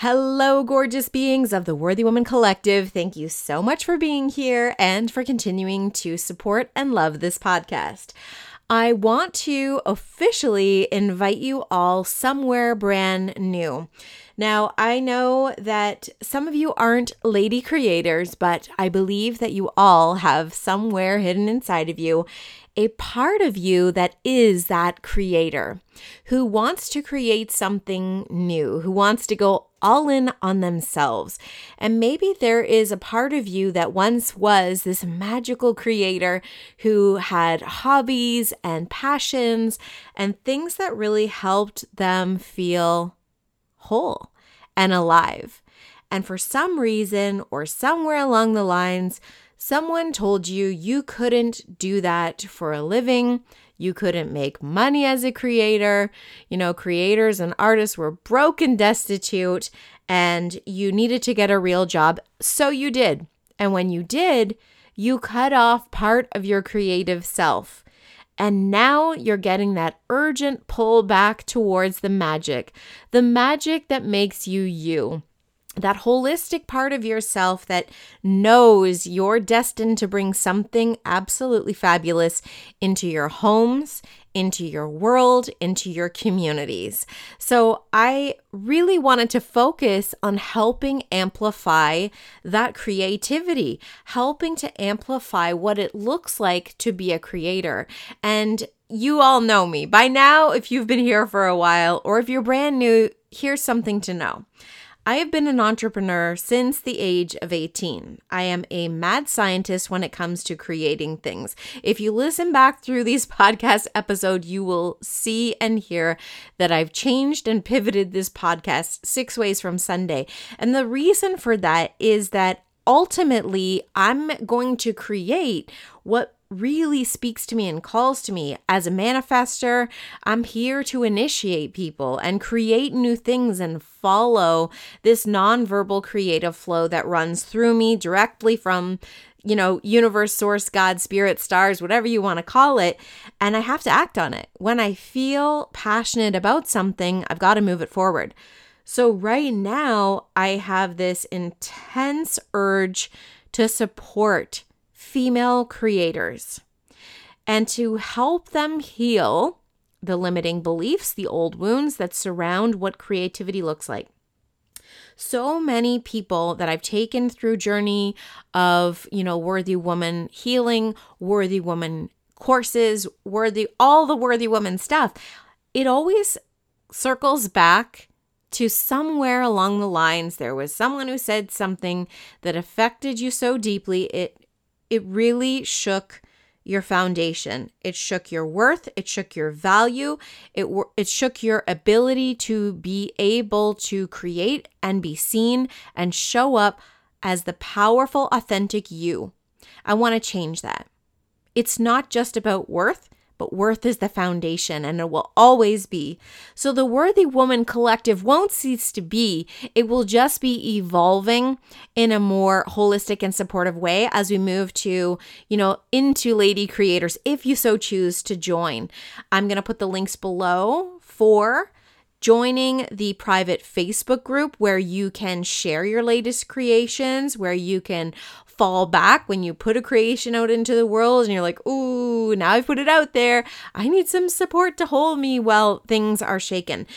Hello, gorgeous beings of the Worthy Woman Collective. Thank you so much for being here and for continuing to support and love this podcast. I want to officially invite you all somewhere brand new. Now, I know that some of you aren't lady creators, but I believe that you all have somewhere hidden inside of you a part of you that is that creator who wants to create something new, who wants to go all in on themselves. And maybe there is a part of you that once was this magical creator who had hobbies and passions and things that really helped them feel whole and alive. And for some reason or somewhere along the lines, someone told you you couldn't do that for a living. You couldn't make money as a creator. Creators and artists were broke and destitute, and you needed to get a real job. So you did. And when you did, you cut off part of your creative self. And now you're getting that urgent pull back towards the magic that makes you you. That holistic part of yourself that knows you're destined to bring something absolutely fabulous into your homes, into your world, into your communities. So I really wanted to focus on helping amplify that creativity, helping to amplify what it looks like to be a creator. And you all know me by now. If you've been here for a while, or if you're brand new, here's something to know. I have been an entrepreneur since the age of 18. I am a mad scientist when it comes to creating things. If you listen back through these podcast episodes, you will see and hear that I've changed and pivoted this podcast 6 ways from Sunday. And the reason for that is that ultimately, I'm going to create what really speaks to me and calls to me. As a manifester, I'm here to initiate people and create new things and follow this nonverbal creative flow that runs through me directly from, universe, source, God, spirit, stars, whatever you want to call it. And I have to act on it. When I feel passionate about something, I've got to move it forward. So right now, I have this intense urge to support female creators and to help them heal the limiting beliefs, the old wounds that surround what creativity looks like. So many people that I've taken through journey of, Worthy Woman healing, Worthy Woman courses, all the Worthy Woman stuff, it always circles back to somewhere along the lines. There was someone who said something that affected you so deeply, it really shook your foundation. It shook your worth. It shook your value. It shook your ability to be able to create and be seen and show up as the powerful, authentic you. I want to change that. It's not just about worth, but worth is the foundation, and it will always be. So the Worthy Woman Collective won't cease to be. It will just be evolving in a more holistic and supportive way as we move to, into lady creators, if you so choose to join. I'm going to put the links below for joining the private Facebook group where you can share your latest creations, where you can fall back when you put a creation out into the world and you're like, ooh, now I've put it out there. I need some support to hold me while things are shaken,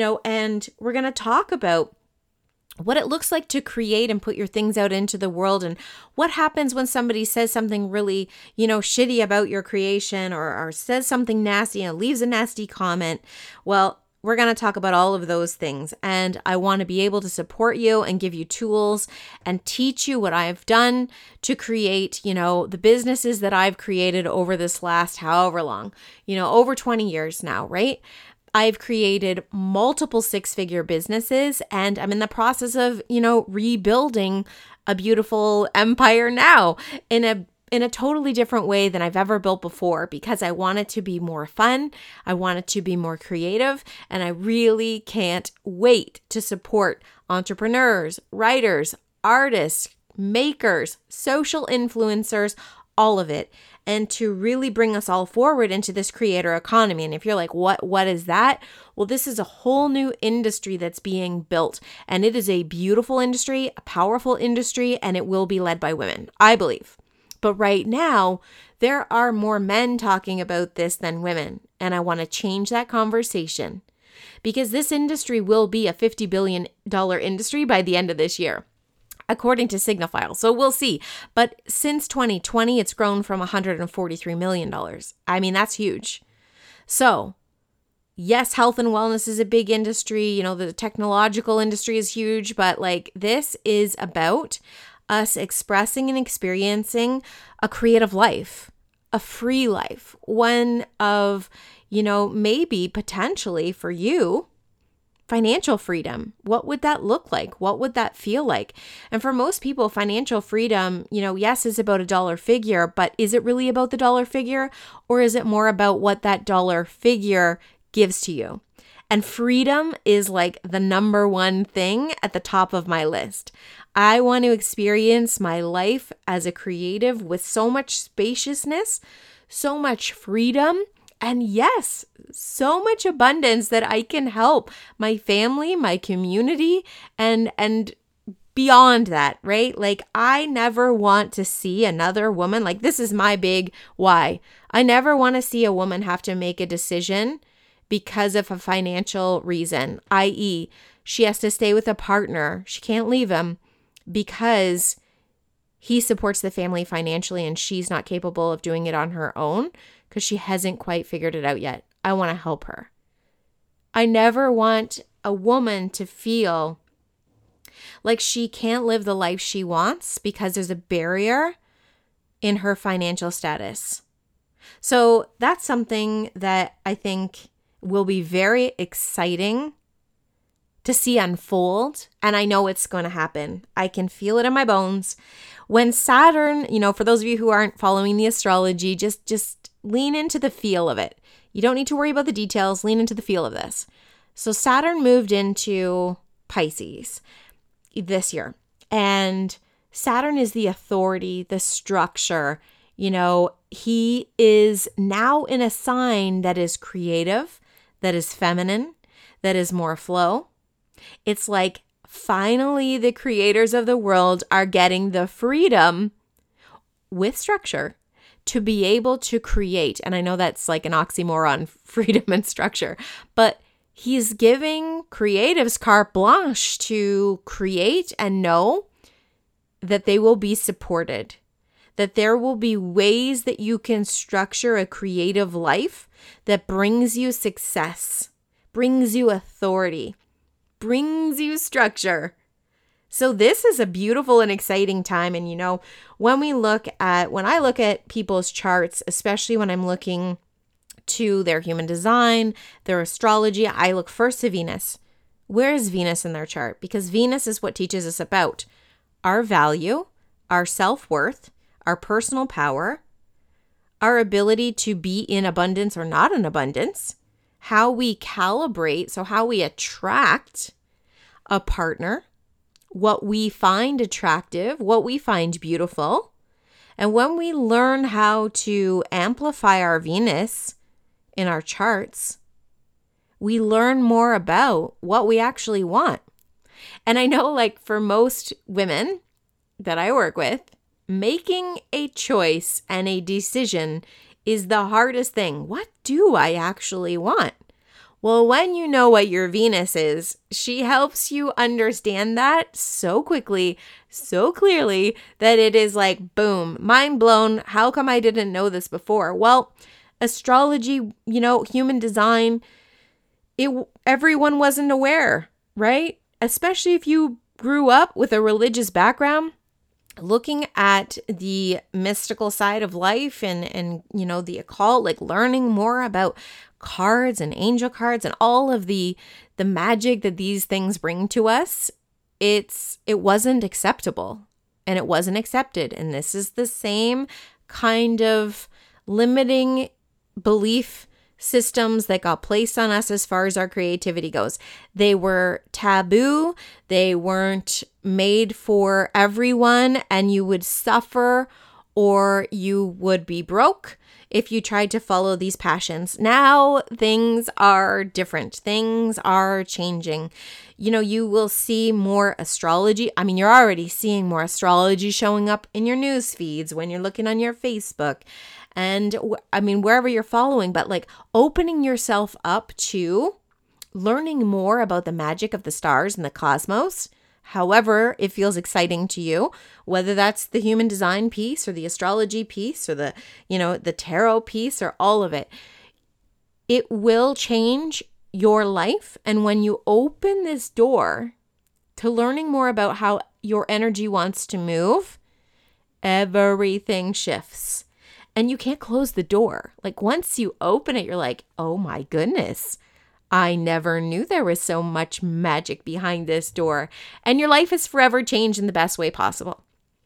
and we're going to talk about what it looks like to create and put your things out into the world, and what happens when somebody says something really, shitty about your creation or says something nasty, leaves a nasty comment. Well, we're going to talk about all of those things, and I want to be able to support you and give you tools and teach you what I've done to create, the businesses that I've created over this last however long, over 20 years now, right? I've created multiple 6-figure businesses, and I'm in the process of, rebuilding a beautiful empire now in a totally different way than I've ever built before, because I want it to be more fun. I want it to be more creative. And I really can't wait to support entrepreneurs, writers, artists, makers, social influencers, all of it, and to really bring us all forward into this creator economy. And if you're like, what is that? Well, this is a whole new industry that's being built, and it is a beautiful industry, a powerful industry, and it will be led by women, I believe. But right now, there are more men talking about this than women, and I want to change that conversation because this industry will be a $50 billion industry by the end of this year, according to Signifile. So we'll see. But since 2020, it's grown from $143 million. I mean, that's huge. So yes, health and wellness is a big industry. You know, the technological industry is huge, but like this is about us expressing and experiencing a creative life, a free life, one of, you know, maybe potentially for you, financial freedom. What would that look like? What would that feel like? And for most people, financial freedom, you know, yes, is about a dollar figure, but is it really about the dollar figure, or is it more about what that dollar figure gives to you? And freedom is like the number one thing at the top of my list. I want to experience my life as a creative with so much spaciousness, so much freedom, and yes, so much abundance that I can help my family, my community, and beyond that, right? Like I never want to see another woman, like this is my big why. I never want to see a woman have to make a decision because of a financial reason, i.e., she has to stay with a partner. She can't leave him because he supports the family financially and she's not capable of doing it on her own because she hasn't quite figured it out yet. I want to help her. I never want a woman to feel like she can't live the life she wants because there's a barrier in her financial status. So that's something that I think will be very exciting to see unfold. And I know it's going to happen. I can feel it in my bones. When Saturn, you know, for those of you who aren't following the astrology, just lean into the feel of it. You don't need to worry about the details. Lean into the feel of this. So Saturn moved into Pisces this year. And Saturn is the authority, the structure. You know, he is now in a sign that is creative, that is feminine, that is more flow. It's like finally the creators of the world are getting the freedom with structure to be able to create. And I know that's like an oxymoron, freedom and structure, but he's giving creatives carte blanche to create and know that they will be supported, that there will be ways that you can structure a creative life that brings you success, brings you authority, brings you structure. So this is a beautiful and exciting time. And, you know, when I look at people's charts, especially when I'm looking to their human design, their astrology, I look first to Venus. Where is Venus in their chart? Because Venus is what teaches us about our value, our self-worth, our personal power, our ability to be in abundance or not in abundance, how we calibrate, so how we attract a partner, what we find attractive, what we find beautiful. And when we learn how to amplify our Venus in our charts, we learn more about what we actually want. And I know, like, for most women that I work with, making a choice and a decision is the hardest thing. What do I actually want? Well, when you know what your Venus is, she helps you understand that so quickly, so clearly that it is like, boom, mind blown. How come I didn't know this before? Well, astrology, you know, human design, everyone wasn't aware, right? Especially if you grew up with a religious background, looking at the mystical side of life and you know, the occult, like learning more about cards and angel cards and all of the magic that these things bring to us, it wasn't acceptable and it wasn't accepted. And this is the same kind of limiting belief systems that got placed on us as far as our creativity goes. They were taboo. They weren't made for everyone, and you would suffer or you would be broke if you tried to follow these passions. Now things are different. Things are changing. You will see more astrology. I mean, you're already seeing more astrology showing up in your news feeds when you're looking on your Facebook and wherever you're following, but like opening yourself up to learning more about the magic of the stars and the cosmos. However it feels exciting to you, whether that's the human design piece or the astrology piece or the tarot piece or all of it. It will change your life. And when you open this door to learning more about how your energy wants to move, everything shifts. And you can't close the door. Like once you open it, you're like, oh my goodness, I never knew there was so much magic behind this door. And your life is forever changed in the best way possible.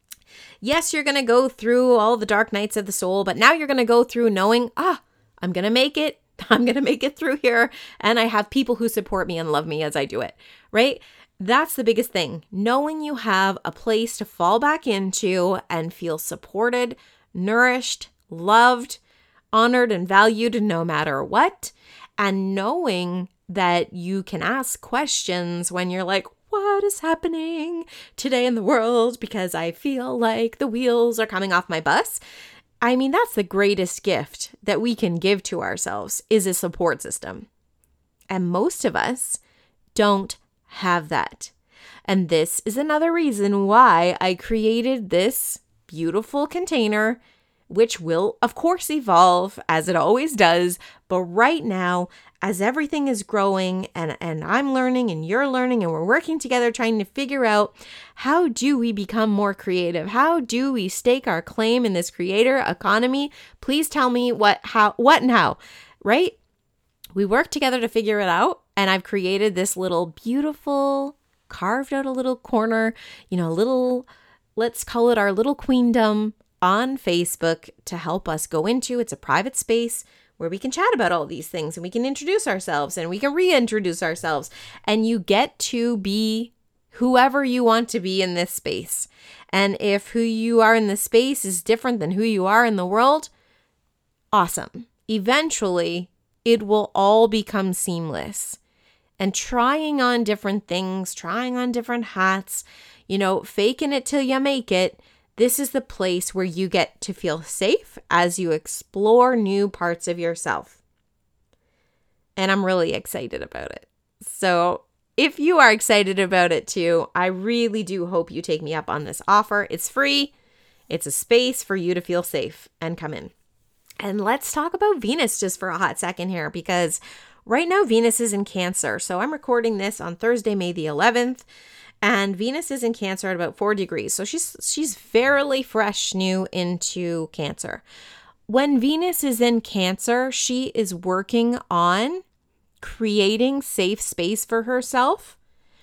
Yes, you're going to go through all the dark nights of the soul, but now you're going to go through knowing, I'm going to make it. I'm going to make it through here. And I have people who support me and love me as I do it, right? That's the biggest thing. Knowing you have a place to fall back into and feel supported, nourished, loved, honored, and valued no matter what. And knowing that you can ask questions when you're like, what is happening today in the world? Because I feel like the wheels are coming off my bus. I mean, that's the greatest gift that we can give to ourselves is a support system. And most of us don't have that. And this is another reason why I created this beautiful container, which will, of course, evolve as it always does. But right now, as everything is growing and I'm learning and you're learning and we're working together trying to figure out how do we become more creative? How do we stake our claim in this creator economy? Please tell me what and how, right? We work together to figure it out. And I've created this little beautiful, carved out a little corner, let's call it our little queendom on Facebook to help us go into. It's a private space where we can chat about all these things and we can introduce ourselves and we can reintroduce ourselves. And you get to be whoever you want to be in this space. And if who you are in this space is different than who you are in the world, awesome. Eventually, it will all become seamless. And trying on different things, trying on different hats, faking it till you make it. This is the place where you get to feel safe as you explore new parts of yourself. And I'm really excited about it. So if you are excited about it too, I really do hope you take me up on this offer. It's free. It's a space for you to feel safe and come in. And let's talk about Venus just for a hot second here, because right now Venus is in Cancer. So I'm recording this on Thursday, May the 11th. And Venus is in Cancer at about 4 degrees. So she's fairly fresh new into Cancer. When Venus is in Cancer, she is working on creating safe space for herself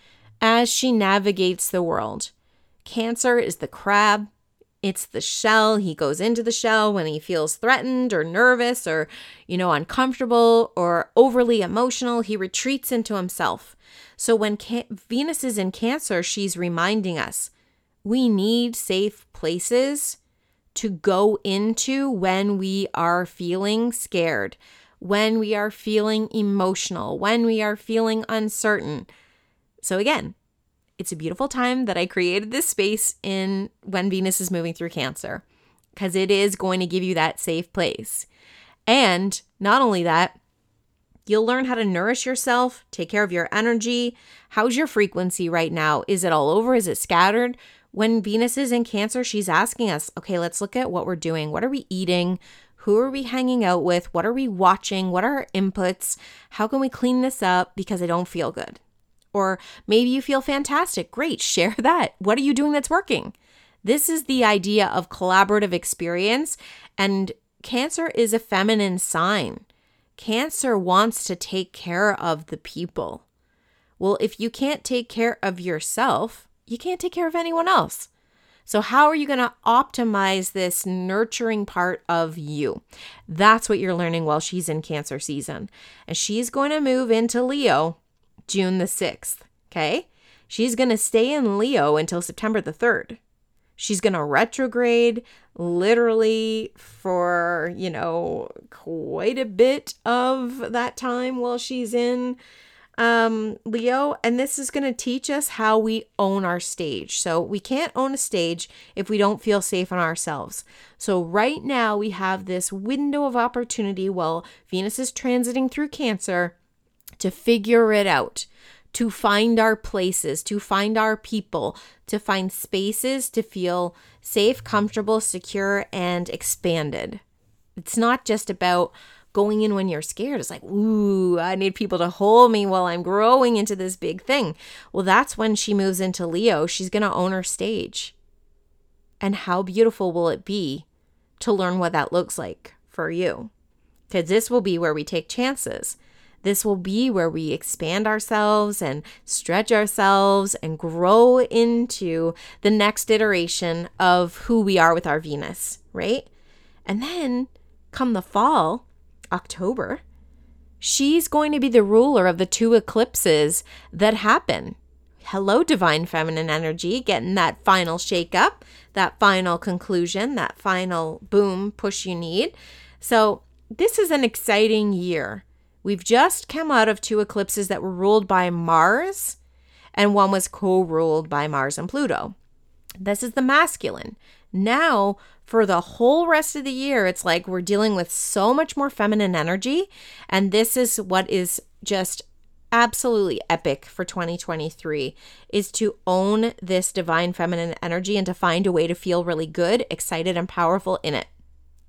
as she navigates the world. Cancer is the crab. It's the shell. He goes into the shell when he feels threatened or nervous or, uncomfortable or overly emotional. He retreats into himself. So when Venus is in Cancer, she's reminding us we need safe places to go into when we are feeling scared, when we are feeling emotional, when we are feeling uncertain. So again, it's a beautiful time that I created this space in when Venus is moving through Cancer, because it is going to give you that safe place. And not only that, you'll learn how to nourish yourself, take care of your energy. How's your frequency right now? Is it all over? Is it scattered? When Venus is in Cancer, she's asking us, okay, let's look at what we're doing. What are we eating? Who are we hanging out with? What are we watching? What are our inputs? How can we clean this up because I don't feel good? Or maybe you feel fantastic. Great, share that. What are you doing that's working? This is the idea of collaborative experience. And Cancer is a feminine sign. Cancer wants to take care of the people. Well, if you can't take care of yourself, you can't take care of anyone else. So how are you going to optimize this nurturing part of you? That's what you're learning while she's in Cancer season. And she's going to move into Leo June the 6th, okay? She's going to stay in Leo until September the 3rd. She's going to retrograde literally for, quite a bit of that time while she's in Leo. And this is going to teach us how we own our stage. So we can't own a stage if we don't feel safe in ourselves. So right now we have this window of opportunity while Venus is transiting through Cancer to figure it out, to find our places, to find our people, to find spaces to feel safe, comfortable, secure, and expanded. It's not just about going in when you're scared. It's like, ooh, I need people to hold me while I'm growing into this big thing. Well, that's when she moves into Leo. She's going to own her stage. And how beautiful will it be to learn what that looks like for you? Because this will be where we take chances. This will be where we expand ourselves and stretch ourselves and grow into the next iteration of who we are with our Venus, right? And then come the fall, October, she's going to be the ruler of the 2 eclipses that happen. Hello, divine feminine energy, getting that final shake up, that final conclusion, that final boom push you need. So this is an exciting year. We've just come out of 2 eclipses that were ruled by Mars, and one was co-ruled by Mars and Pluto. This is the masculine. Now, for the whole rest of the year, it's like we're dealing with so much more feminine energy, and this is what is just absolutely epic for 2023, is to own this divine feminine energy and to find a way to feel really good, excited, and powerful in it.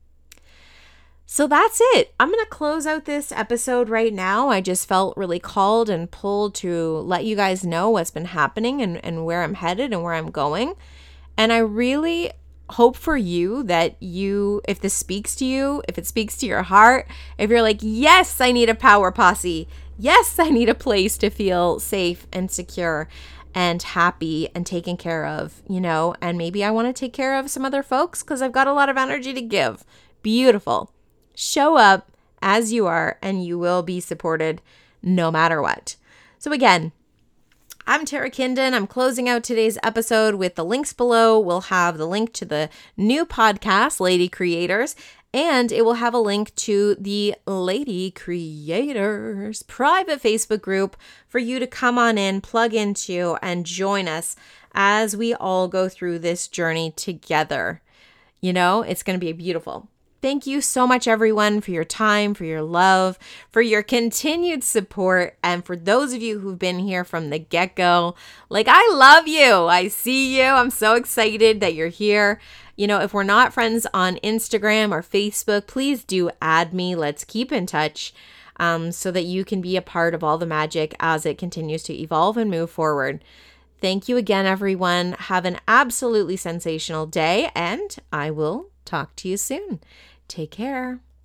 So that's it. I'm going to close out this episode right now. I just felt really called and pulled to let you guys know what's been happening and where I'm headed and where I'm going. And I really hope for you that if this speaks to you, if it speaks to your heart, if you're like, yes, I need a power posse. Yes, I need a place to feel safe and secure and happy and taken care of, and maybe I want to take care of some other folks because I've got a lot of energy to give. Beautiful. Show up as you are, and you will be supported no matter what. So again, I'm Tara Kindon. I'm closing out today's episode with the links below. We'll have the link to the new podcast, Lady Creators, and it will have a link to the Lady Creators private Facebook group for you to come on in, plug into, and join us as we all go through this journey together. It's going to be beautiful. Thank you so much, everyone, for your time, for your love, for your continued support, and for those of you who've been here from the get-go. I love you. I see you. I'm so excited that you're here. If we're not friends on Instagram or Facebook, please do add me. Let's keep in touch so that you can be a part of all the magic as it continues to evolve and move forward. Thank you again, everyone. Have an absolutely sensational day, and I will talk to you soon. Take care.